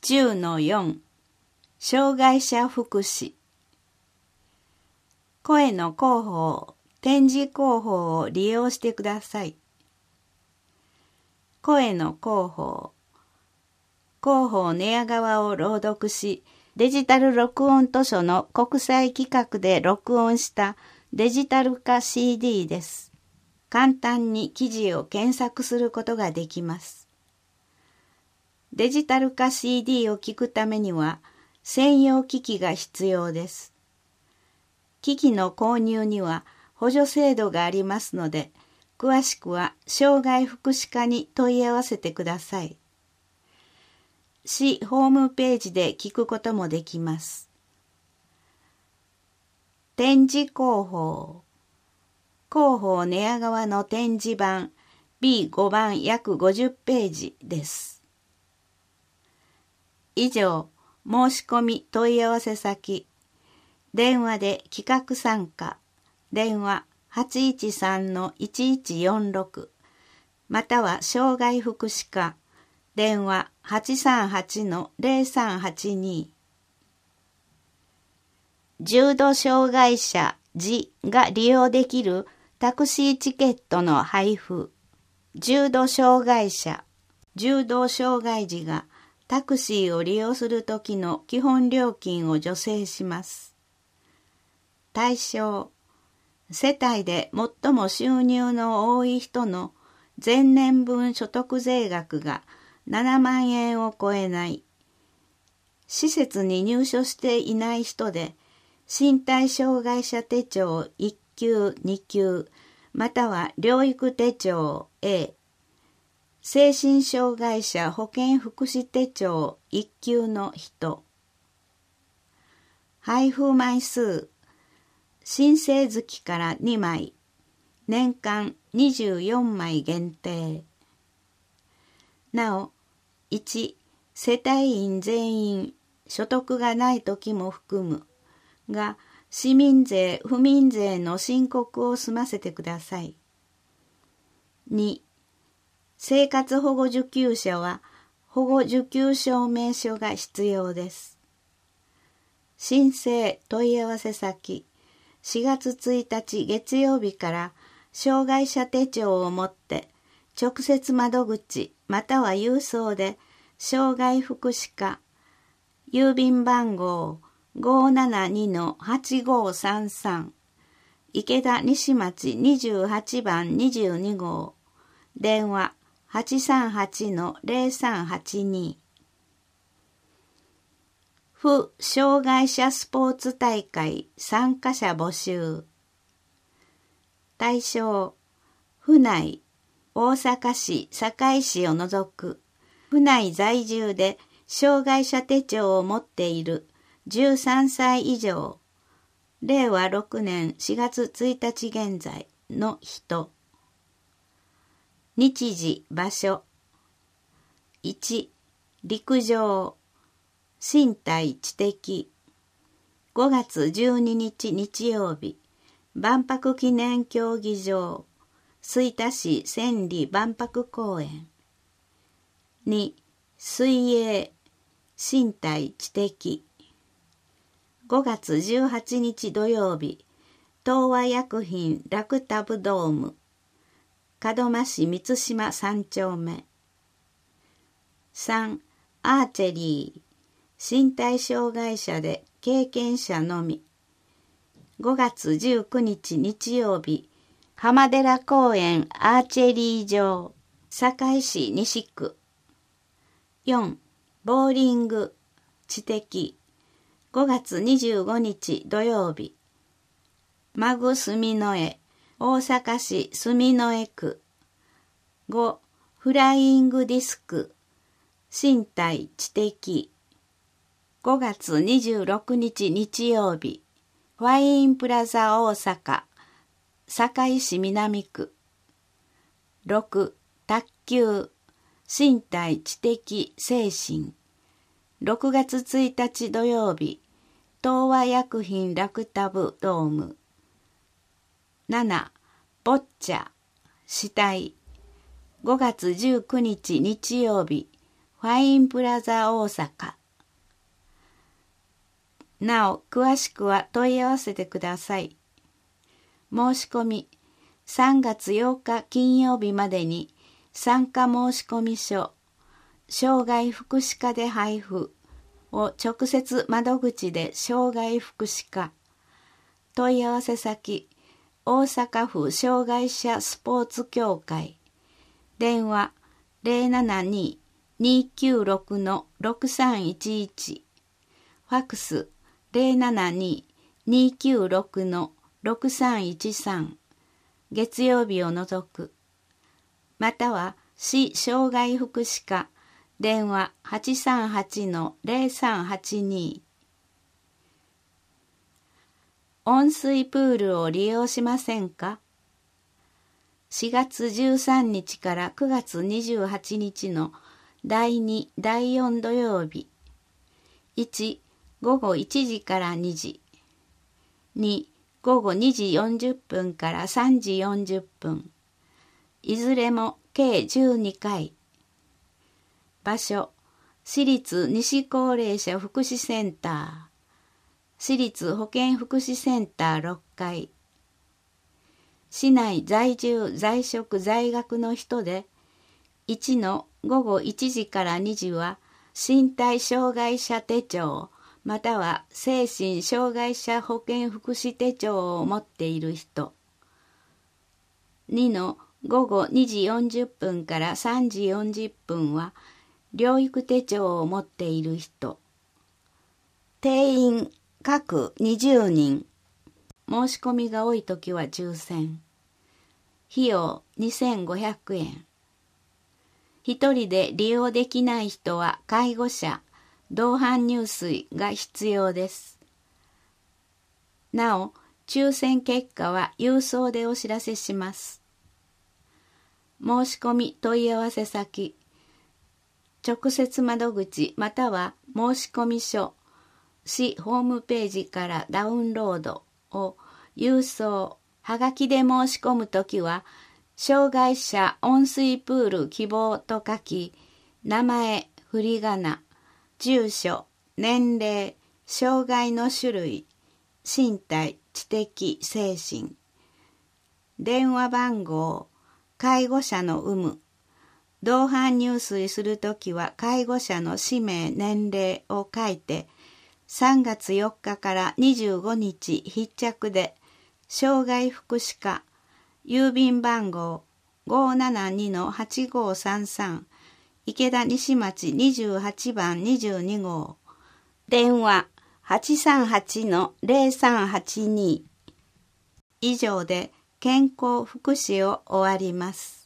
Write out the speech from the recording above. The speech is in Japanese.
10-4 障害者福祉。声の広報、展示広報を利用してください。声の広報。広報寝屋川を朗読し、デジタル録音図書の国際規格で録音したデジタル化 CD です。簡単に記事を検索することができます。デジタル化 CD を聞くためには専用機器が必要です。機器の購入には補助制度がありますので、詳しくは障害福祉課に問い合わせてください。市ホームページで聞くこともできます。展示広報。広報寝屋川の展示版 B5 番約50ページです。以上、申し込み問い合わせ先、電話で企画参加、電話 813-1146、または障害福祉課、電話 838-0382。重度障害者児が利用できるタクシーチケットの配布。重度障害者、重度障害児がタクシーを利用するときの基本料金を助成します。対象、世帯で最も収入の多い人の前年分所得税額が7万円を超えない、施設に入所していない人で身体障害者手帳1級2級または療育手帳 A、精神障害者保健福祉手帳1級の人。配布枚数、申請月から2枚、年間24枚限定。なお、1、世帯員全員、所得がない時も含むが、市民税・府民税の申告を済ませてください。2、生活保護受給者は保護受給証明書が必要です。申請問い合わせ先、4月1日月曜日から障害者手帳を持って直接窓口または郵送で障害福祉課、郵便番号 572-8533 池田西町28番22号、電話 838-0382。府障害者スポーツ大会参加者募集。対象、府内、大阪市、堺市を除く、府内在住で障害者手帳を持っている13歳以上、令和6年4月1日現在の人。日時、場所。1、陸上。身体知的。5月12日日曜日、万博記念競技場、吹田市千里万博公園。2、水泳。身体知的。5月18日土曜日、東和薬品ラクタブドーム、門真市満島3丁目。3、アーチェリー。身体障害者で経験者のみ。5月19日日曜日、浜寺公園アーチェリー場、堺市西区。4、ボーリング、知的。5月25日土曜日、マグ住之江、大阪市住之江区。5、フライングディスク、身体知的。5月26日日曜日、ファインプラザ大阪、堺市南区。6、卓球、身体知的精神。6月1日土曜日、東和薬品ラクタブドーム。7、ボッチャ、死体。5月19日日曜日、ファインプラザ大阪、 なお詳しくは問い合わせてください。申し込み、3月8日金曜日までに参加申込書、障害福祉課で配布を直接窓口で障害福祉課、問い合わせ先、大阪府障害者スポーツ協会、電話 072-296-6311、ファクス 072-296-6313、月曜日を除く。または市障害福祉課、電話 838-0382。温水プールを利用しませんか？ 4 月13日から9月28日の第2、第4土曜日。1、午後1時から2時。2、午後2時40分から3時40分。いずれも計12回。場所、市立西高齢者福祉センター。市立保健福祉センター6階。市内在住在職在学の人で、1の午後1時から2時は身体障害者手帳または精神障害者保健福祉手帳を持っている人。2の午後2時40分から3時40分は療育手帳を持っている人。定員各20人。申し込みが多いときは抽選。費用2500円。一人で利用できない人は介護者、同伴入水が必要です。なお、抽選結果は郵送でお知らせします。申し込み問い合わせ先、直接窓口または申込書、市ホームページからダウンロードを郵送、はがきで申し込むときは、障害者温水プール希望と書き、名前、振り仮名、住所、年齢、障害の種類、身体、知的、精神、電話番号、介護者の有無、同伴入水するときは介護者の氏名、年齢を書いて、3月4日から25日必着で、障害福祉課、郵便番号 572-8533 池田西町28番22号、電話 838-0382。以上で健康福祉を終わります。